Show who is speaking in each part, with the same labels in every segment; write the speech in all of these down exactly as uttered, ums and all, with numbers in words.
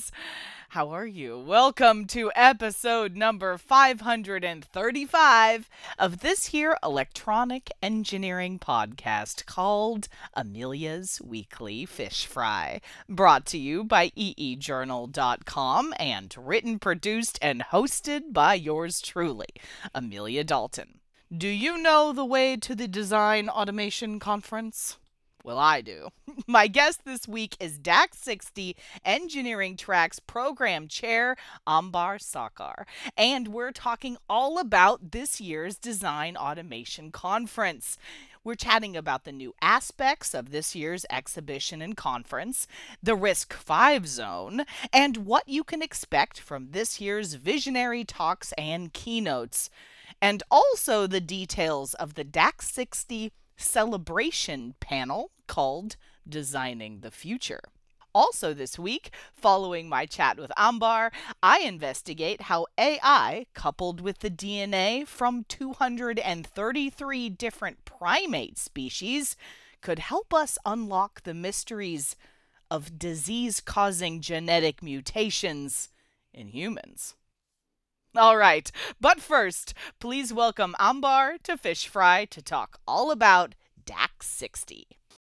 Speaker 1: friends. How are you? Welcome to episode number five hundred thirty-five of this here electronic engineering podcast called Amelia's Weekly Fish Fry, brought to you by e e journal dot com and written, produced, and hosted by yours truly, Amelia Dalton. Do you know the way to the Design Automation Conference? Well, I do. My guest this week is D A C sixty Engineering Track's Program Chair, Ambar Sarkar. And we're talking all about this year's Design Automation Conference. We're chatting about the new aspects of this year's exhibition and conference, the RISC five zone, and what you can expect from this year's visionary talks and keynotes. And also the details of the D A C sixty celebration panel called Designing the Future. Also this week, following my chat with Ambar, I investigate how A I, coupled with the D N A from two hundred thirty-three different primate species, could help us unlock the mysteries of disease-causing genetic mutations in humans. All right, but first, please welcome Ambar to Fish Fry to talk all about D A C sixty.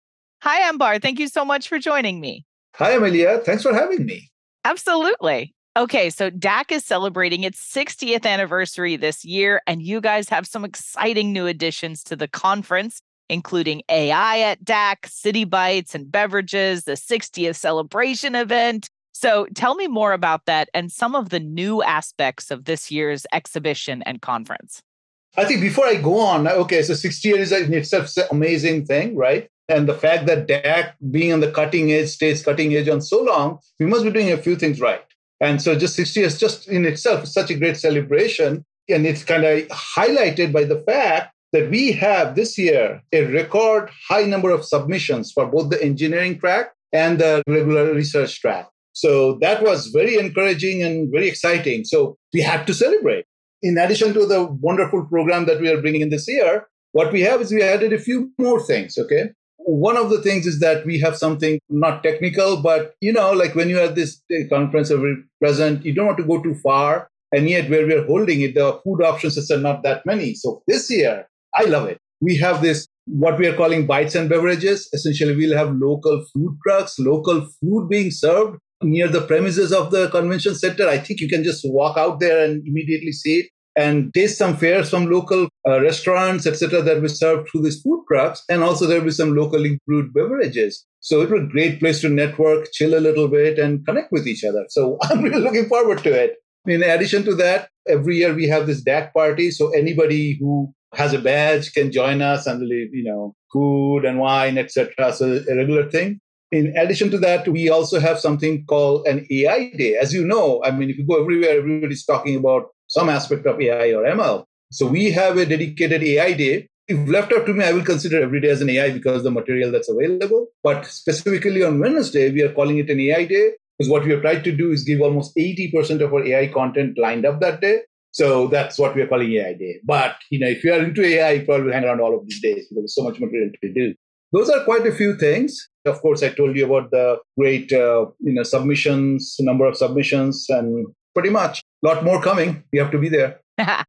Speaker 1: Hi, Ambar. Thank you so much for joining me.
Speaker 2: Hi, Amelia. Thanks for having me.
Speaker 1: Absolutely. Okay, so D A C is celebrating its sixtieth anniversary this year, and you guys have some exciting new additions to the conference, including A I at D A C, City Bites and Beverages, the sixtieth celebration event. So tell me more about that and some of the new aspects of this year's exhibition and conference.
Speaker 2: I think before I go on, okay, so sixty years is in itself an amazing thing, right? And the fact that D A C being on the cutting edge, stays cutting edge on so long, we must be doing a few things right. And so just sixty years just in itself is such a great celebration. And it's kind of highlighted by the fact that we have this year a record high number of submissions for both the engineering track and the regular research track. So that was very encouraging and very exciting. So we had to celebrate. In addition to the wonderful program that we are bringing in this year, what we have is we added a few more things, okay? One of the things is that we have something not technical, but, you know, like when you have this conference every present, you don't want to go too far. And yet where we're holding it, the food options are not that many. So this year, I love it. We have this, what we are calling bites and beverages. Essentially, we'll have local food trucks, local food being served near the premises of the convention center. I think you can just walk out there and immediately see it and taste some fares from local uh, restaurants, et cetera, that we serve through these food trucks. And also there will be some locally brewed beverages. So it was a great place to network, chill a little bit, and connect with each other. So I'm really looking forward to it. In addition to that, every year we have this D A C party. So anybody who has a badge can join us and, you know, food and wine, et cetera. So a regular thing. In addition to that, we also have something called an A I Day. As you know, I mean, if you go everywhere, everybody's talking about some aspect of A I or M L. So we have a dedicated A I Day. If left up to me, I will consider every day as an A I because of the material that's available. But specifically on Wednesday, we are calling it an A I Day because what we have tried to do is give almost eighty percent of our A I content lined up that day. So that's what we are calling A I Day. But, you know, if you are into A I, you probably will hang around all of these days because there's so much material to do. Those are quite a few things. Of course, I told you about the great, uh, you know, submissions, number of submissions, and pretty much a lot more coming. You have to be there.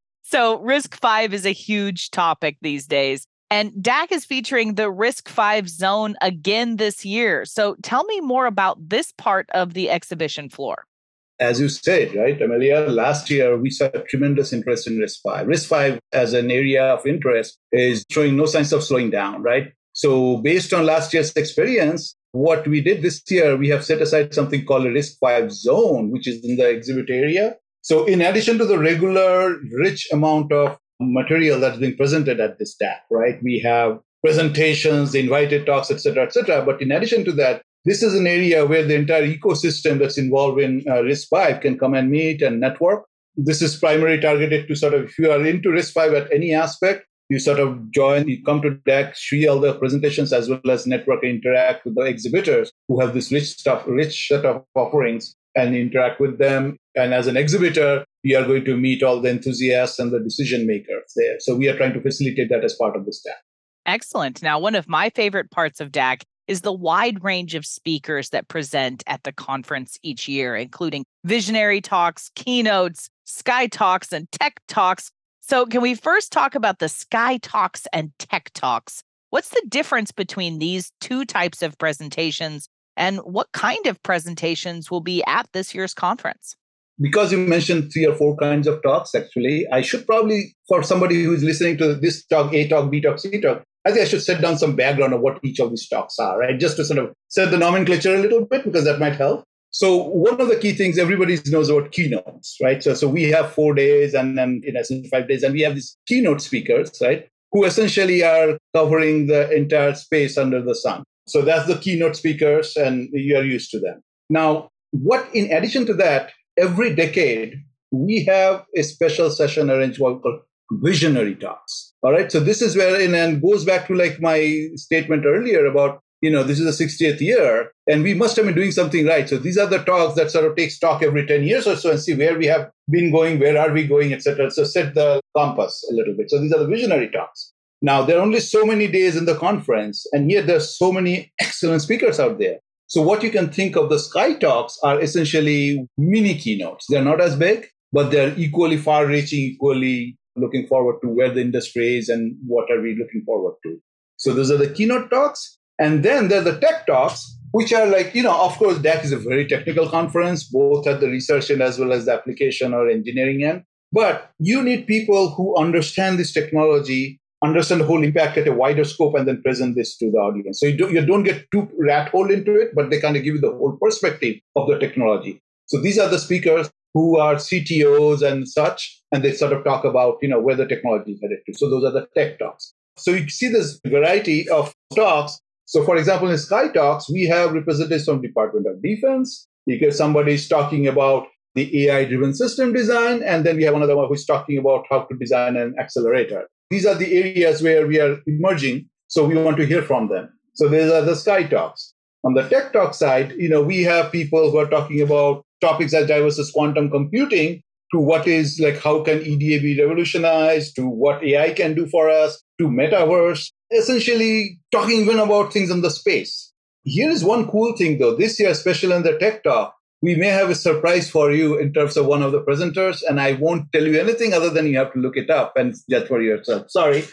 Speaker 1: So RISC five is a huge topic these days. And D A C is featuring the RISC five zone again this year. So tell me more about this part of the exhibition floor.
Speaker 2: As you said, right, Amelia, last year we saw tremendous interest in RISC five. RISC five as an area of interest is showing no signs of slowing down, right? So based on last year's experience, what we did this year, we have set aside something called a RISC five zone, which is in the exhibit area. So in addition to the regular rich amount of material that's being presented at this D A C, right, we have presentations, invited talks, et cetera, et cetera. But in addition to that, this is an area where the entire ecosystem that's involved in uh, RISC five can come and meet and network. This is primarily targeted to sort of, if you are into RISC five at any aspect, you sort of join, you come to D A C, see all the presentations as well as network and interact with the exhibitors who have this rich stuff, rich set of offerings and interact with them. And as an exhibitor, we are going to meet all the enthusiasts and the decision makers there. So we are trying to facilitate that as part of this D A C.
Speaker 1: Excellent. Now, one of my favorite parts of D A C is the wide range of speakers that present at the conference each year, including visionary talks, keynotes, Sky Talks, and Tech Talks. So can we first talk about the Sky Talks and Tech Talks? What's the difference between these two types of presentations, and what kind of presentations will be at this year's conference?
Speaker 2: Because you mentioned three or four kinds of talks, actually, I should probably, for somebody who's listening to this talk, A talk, B talk, C talk, I think I should set down some background of what each of these talks are, right? Just to sort of set the nomenclature a little bit, because that might help. So one of the key things everybody knows about keynotes, right? So, so we have four days and then in essence five days, and we have these keynote speakers, right? Who essentially are covering the entire space under the sun. So that's the keynote speakers, and you are used to them. Now, what in addition to that, every decade, we have a special session arranged called visionary talks. All right. So this is where, and goes back to like my statement earlier about, you know, this is the sixtieth year, and we must have been doing something right. So these are the talks that sort of take stock every ten years or so and see where we have been going, where are we going, et cetera. So set the compass a little bit. So these are the visionary talks. Now, there are only so many days in the conference, and yet there's so many excellent speakers out there. So what you can think of the Sky Talks are essentially mini keynotes. They're not as big, but they're equally far-reaching, equally looking forward to where the industry is and what are we looking forward to. So those are the keynote talks. And then there are the tech talks, which are like, you know, of course, D A C is a very technical conference, both at the research end as well as the application or engineering end. But you need people who understand this technology, understand the whole impact at a wider scope, and then present this to the audience. So you, do, you don't get too rat hole into it, but they kind of give you the whole perspective of the technology. So these are the speakers who are C T Os and such, and they sort of talk about, you know, where the technology is headed to. So those are the tech talks. So you see this variety of talks. So for example, in Sky Talks, we have representatives from Department of Defense, because somebody is talking about the A I-driven system design, and then we have another one who's talking about how to design an accelerator. These are the areas where we are emerging, so we want to hear from them. So these are the Sky Talks. On the Tech Talk side, you know, we have people who are talking about topics as diverse as quantum computing, to what is like how can E D A be revolutionized, to what A I can do for us, to metaverse, essentially talking even about things in the space. Here is one cool thing though. This year, especially in the Tech Talk, we may have a surprise for you in terms of one of the presenters, and I won't tell you anything other than you have to look it up and judge for yourself. Sorry.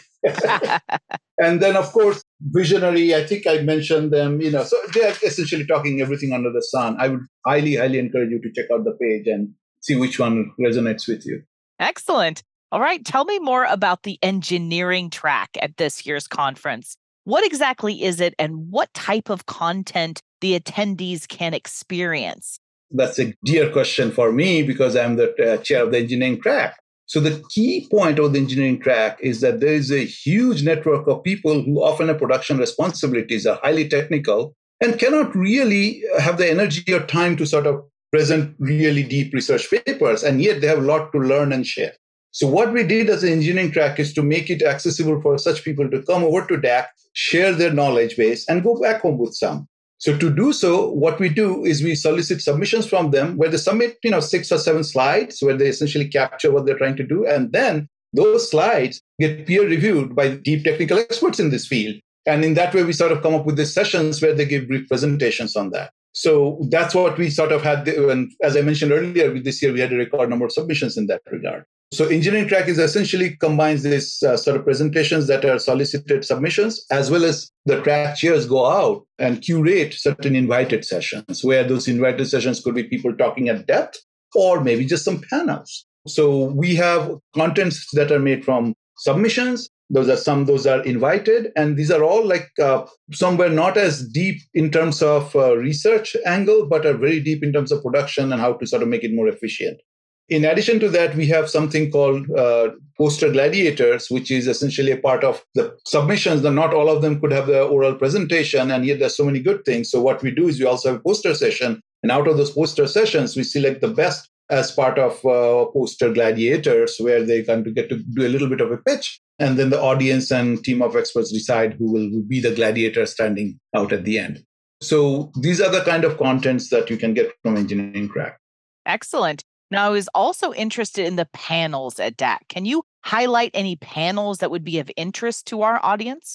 Speaker 2: And then, of course, visionary, I think I mentioned them, you know, so they're essentially talking everything under the sun. I would highly, highly encourage you to check out the page and see which one resonates with you.
Speaker 1: Excellent. All right. Tell me more about the engineering track at this year's conference. What exactly is it, and what type of content the attendees can experience?
Speaker 2: That's a dear question for me because I'm the uh, chair of the engineering track. So the key point of the engineering track is that there is a huge network of people who often have production responsibilities, are highly technical, and cannot really have the energy or time to sort of present really deep research papers, and yet they have a lot to learn and share. So what we did as an engineering track is to make it accessible for such people to come over to D A C, share their knowledge base, and go back home with some. So to do so, what we do is we solicit submissions from them where they submit, you know, six or seven slides where they essentially capture what they're trying to do. And then those slides get peer reviewed by deep technical experts in this field. And in that way, we sort of come up with these sessions where they give brief presentations on that. So that's what we sort of had. And as I mentioned earlier, this year, we had a record number of submissions in that regard. So engineering track is essentially combines this uh, sort of presentations that are solicited submissions, as well as the track chairs go out and curate certain invited sessions, where those invited sessions could be people talking at depth or maybe just some panels. So we have contents that are made from submissions. Those are some, those are invited. And these are all like uh, somewhere not as deep in terms of uh, research angle, but are very deep in terms of production and how to sort of make it more efficient. In addition to that, we have something called uh, poster gladiators, which is essentially a part of the submissions. Not all of them could have the oral presentation, and yet there's so many good things. So what we do is we also have a poster session. And out of those poster sessions, we select the best as part of uh, poster gladiators, where they kind of get to do a little bit of a pitch. And then the audience and team of experts decide who will be the gladiator standing out at the end. So these are the kind of contents that you can get from engineering track.
Speaker 1: Excellent. Now, I was also interested in the panels at D A C. Can you highlight any panels that would be of interest to our audience?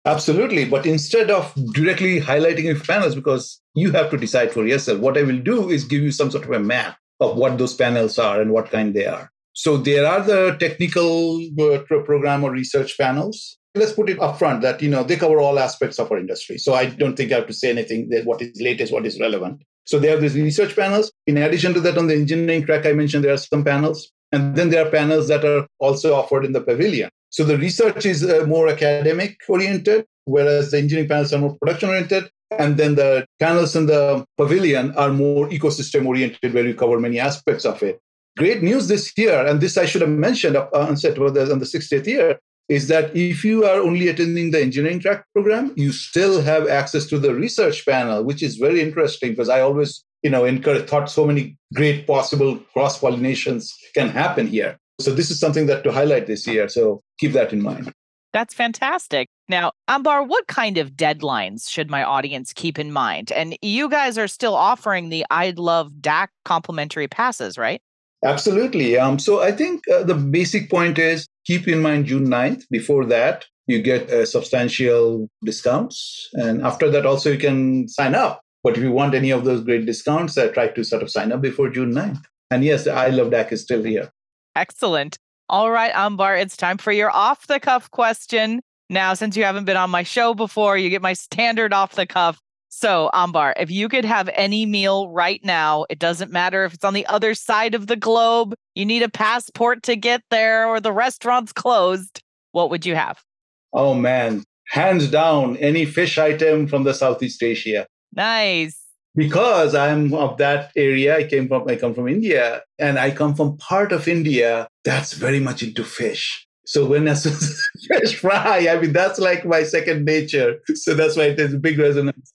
Speaker 2: Absolutely. But instead of directly highlighting your panels, because you have to decide for yourself, what I will do is give you some sort of a map of what those panels are and what kind they are. So there are the technical uh, program or research panels. Let's put it upfront that, you know, they cover all aspects of our industry. So I don't think I have to say anything that what is latest, what is relevant. So they have these research panels. In addition to that, on the engineering track, I mentioned there are some panels. And then there are panels that are also offered in the pavilion. So the research is uh, more academic oriented, whereas the engineering panels are more production oriented. And then the panels in the pavilion are more ecosystem oriented, where you cover many aspects of it. Great news this year, and this I should have mentioned up on set on the sixtieth year, is that if you are only attending the engineering track program, you still have access to the research panel, which is very interesting because I always, you know, encourage, thought so many great possible cross-pollinations can happen here. So this is something that to highlight this year. So keep that in mind.
Speaker 1: That's fantastic. Now, Ambar, what kind of deadlines should my audience keep in mind? And you guys are still offering the I Love D A C complimentary passes, right?
Speaker 2: Absolutely. Um, so I think uh, the basic point is keep in mind June ninth. Before that, you get uh, substantial discounts. And after that, also you can sign up. But if you want any of those great discounts, uh, try to sort of sign up before June ninth. And yes, the I Love D A C is still here.
Speaker 1: Excellent. All right, Ambar, it's time for your off-the-cuff question. Now, since you haven't been on my show before, you get my standard off-the-cuff. So, Ambar, if you could have any meal right now, it doesn't matter if it's on the other side of the globe, you need a passport to get there, or the restaurant's closed, what would you have?
Speaker 2: Oh, man. Hands down, any fish item from the Southeast Asia.
Speaker 1: Nice.
Speaker 2: Because I'm of that area, I came from, I come from India, and I come from part of India that's very much into fish. So when I say fish fry, I mean, that's like my second nature. So that's why it has a big resonance.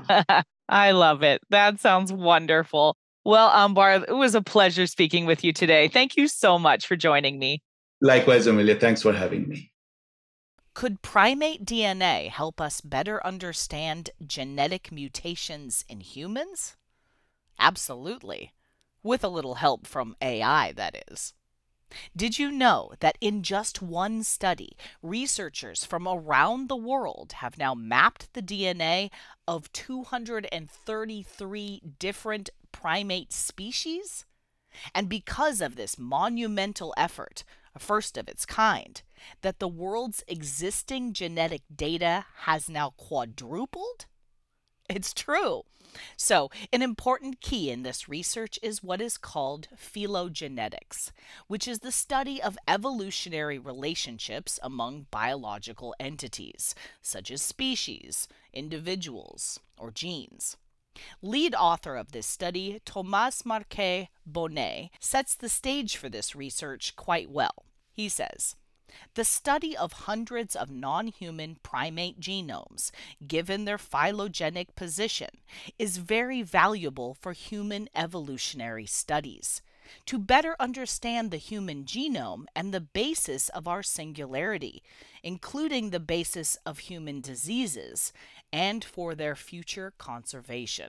Speaker 1: I love it. That sounds wonderful. Well, Ambar, it was a pleasure speaking with you today. Thank you so much for joining me.
Speaker 2: Likewise, Amelia. Thanks for having me.
Speaker 1: Could primate D N A help us better understand genetic mutations in humans? Absolutely. With a little help from A I, that is. Did you know that in just one study, researchers from around the world have now mapped the D N A of two hundred thirty-three different primate species? And because of this monumental effort, a first of its kind, that the world's existing genetic data has now quadrupled? It's true. So, an important key in this research is what is called phylogenetics, which is the study of evolutionary relationships among biological entities, such as species, individuals, or genes. Lead author of this study, Thomas Marquet Bonnet, sets the stage for this research quite well. He says, the study of hundreds of non-human primate genomes, given their phylogenetic position, is very valuable for human evolutionary studies. To better understand the human genome and the basis of our singularity, including the basis of human diseases, and for their future conservation.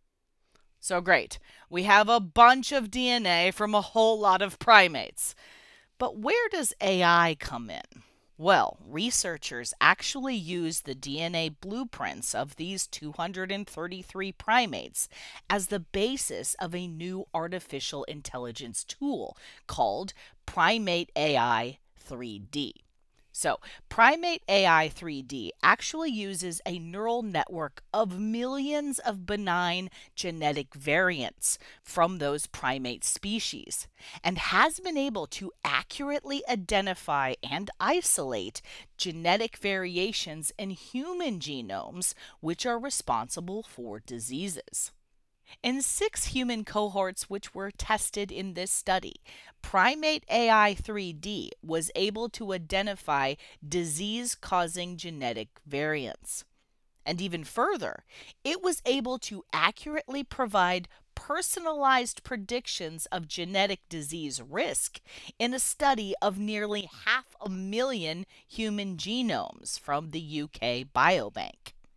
Speaker 1: So great, we have a bunch of D N A from a whole lot of primates. But where does A I come in? Well, researchers actually use the D N A blueprints of these two hundred thirty-three primates as the basis of a new artificial intelligence tool called Primate A I three D. So, Primate A I three D actually uses a neural network of millions of benign genetic variants from those primate species and has been able to accurately identify and isolate genetic variations in human genomes which are responsible for diseases. In six human cohorts which were tested in this study, Primate A I three D was able to identify disease-causing genetic variants. And even further, it was able to accurately provide personalized predictions of genetic disease risk in a study of nearly half a million human genomes from the U K Biobank.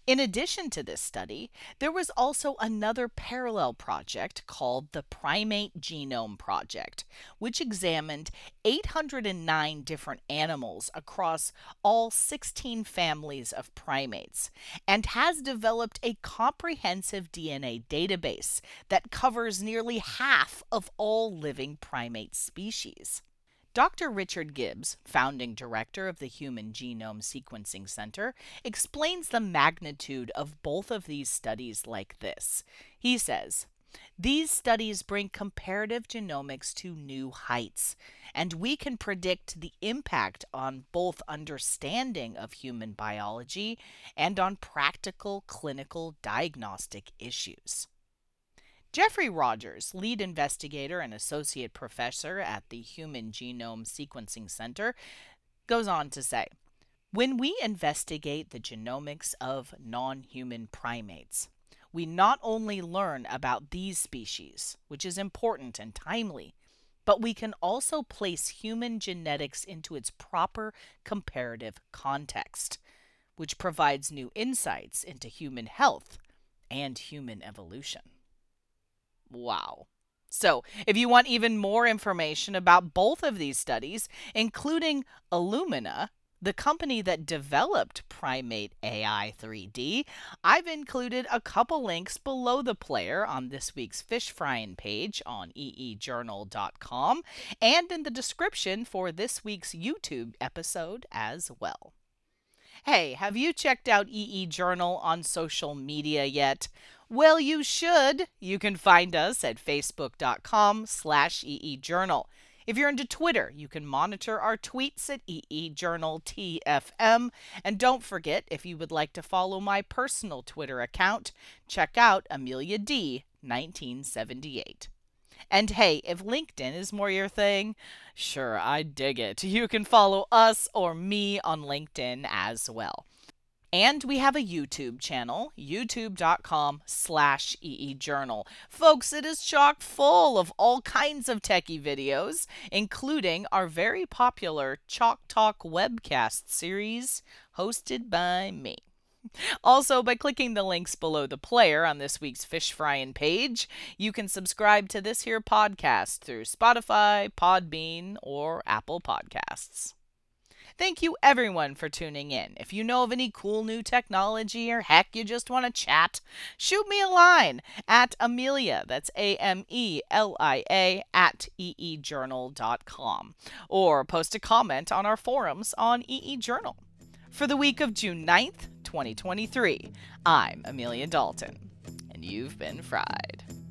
Speaker 1: In addition to this study, there was also another parallel project called the Primate Genome Project, which examined eight hundred nine different animals across all sixteen families of primates and has developed a comprehensive D N A database that covers nearly half of all living primate species. Doctor Richard Gibbs, founding director of the Human Genome Sequencing Center, explains the magnitude of both of these studies like this. He says, "These studies bring comparative genomics to new heights, and we can predict the impact on both understanding of human biology and on practical clinical diagnostic issues." Jeffrey Rogers, lead investigator and associate professor at the Human Genome Sequencing Center, goes on to say, "When we investigate the genomics of non-human primates, we not only learn about these species, which is important and timely, but we can also place human genetics into its proper comparative context, which provides new insights into human health and human evolution." Wow. So, if you want even more information about both of these studies, including Illumina, the company that developed Primate A I three D, I've included a couple links below the player on this week's Fish Frying page on e e journal dot com and in the description for this week's YouTube episode as well. Hey, have you checked out E E Journal on social media yet? Well, you should. You can find us at facebook.com slash eejournal. If you're into Twitter, you can monitor our tweets at eejournaltfm. And don't forget, if you would like to follow my personal Twitter account, check out Amelia D nineteen seventy-eight. And hey, if LinkedIn is more your thing, sure, I dig it. You can follow us or me on LinkedIn as well. And we have a YouTube channel, youtube.com slash eejournal. Folks, it is chock full of all kinds of techie videos, including our very popular Chalk Talk webcast series hosted by me. Also, by clicking the links below the player on this week's Fish Frying page, you can subscribe to this here podcast through Spotify, Podbean, or Apple Podcasts. Thank you everyone for tuning in. If you know of any cool new technology or heck you just want to chat, shoot me a line at Amelia, that's A M E L I A, at e e journal dot com, or post a comment on our forums on eejournal. For the week of June ninth, twenty twenty-three, I'm Amelia Dalton, and you've been fried.